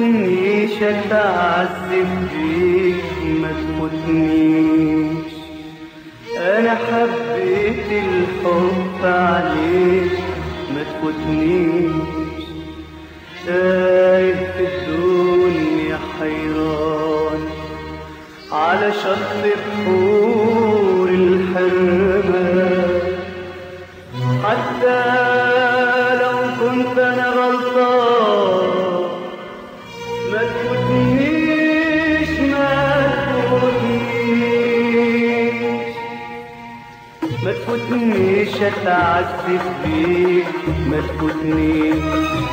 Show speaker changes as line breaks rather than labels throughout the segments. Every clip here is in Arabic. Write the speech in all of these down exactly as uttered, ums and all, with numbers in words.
تفوتنيش اتعذب فيك، ما تفوتنيش. انا حبيت الحب عليك، ما تفوتنيش. تايه في الدنيا حيران على شط بحور الحرمان، حتى لو كنت انا غلطان ما تفوتنيش، ما تفوتنيش. ما تفوتنيش اتعذب فيك، ما تفوتنيش.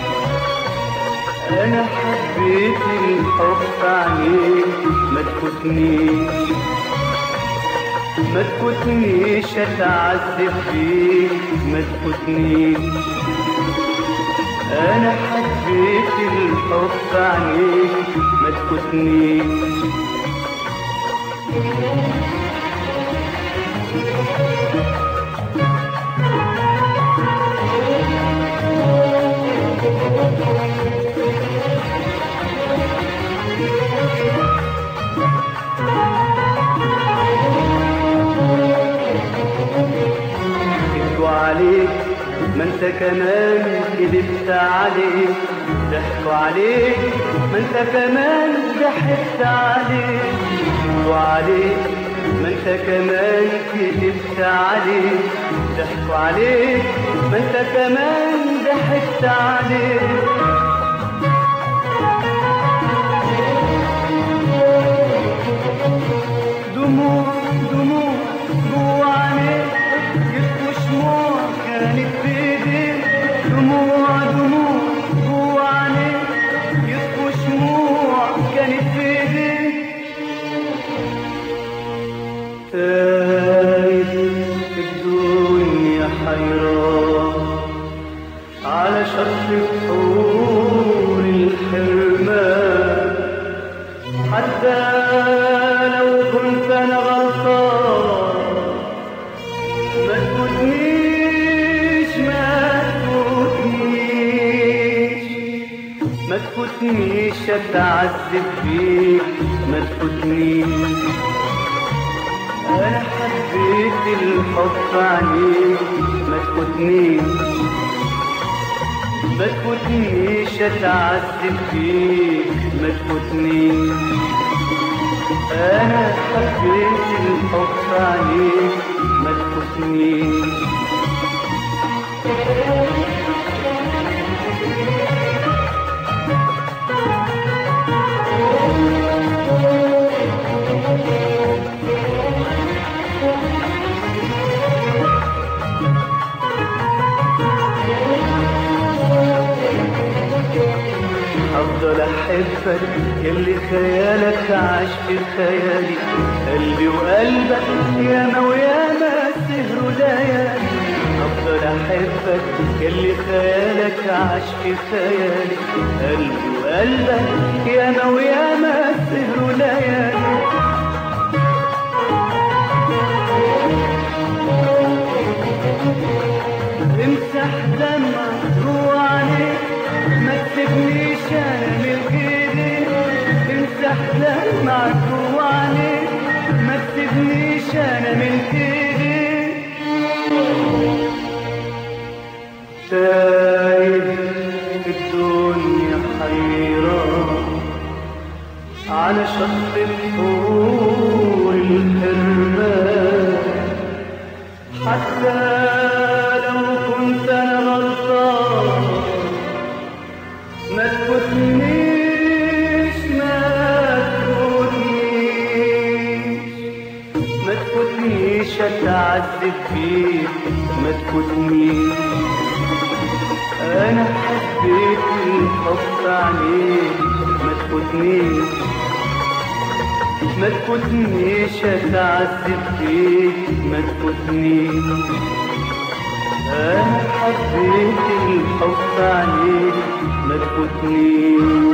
انا حبيت الحب عليك، ما تفوتنيش. ما تفوتنيش اتعذب فيك، ما تفوتنيش. انا حبيت الحب عليك، ما تفوتنيش. عليك ما انت كمان كذبت عليك، ضحكوا عليك ما انت كمان ضحكت عليك، ضحكوا عليك ما انت كمان كذبت عليك، ضحكوا عليك ما انت كمان ضحكت عليك. دموع دموع جوا عينيك يبكوا شموع كانت في ايديك، دموع دموع جوا عينيك يبكوا شموع كانت في ايديك. تايه في الدنيا حيران على شط بحور الحرمان، حتى لو كنت انا غلطان ما تفوتنيش، ما تفوتنيش. ما تفوتنيش اتعذب فيك، ما تفوتنيش. انا حبيت الحب عليك، ما تفوتنيش. ما تفوتنيش اتعذب فيك، ما تفوتنيش. انا حبيت الحب عليك، ما تفوتنيش. افضل احبك يلي خيالك عاش في خيالي، قلبي وقلبك ياما وياما سهروا ليالي. افضل احبك يلي خيالك عاش في خيالي، قلبي وقلبك ياما وياما سهروا ليالي. امسح دمعك جوا عينيك ما تسيبنيش انا من ايديك، امسح دمعك جوا عينيك ما تسيبنيش انا من ايديك. تايه في الدنيا حيران على شط بحور الحرمان، حتى لو كنت انا غلطان ما تفوتنيش، ما تفوتنيش. ما تفوتنيش اتعذب فيك، ما تفوتنيش. انا حبيت الحب عليك، ما تفوتنيش. ما تفوتنيش اتعذب فيك، ما تفوتنيش. انا حبيت الحب عليك، ما تفوتنيش.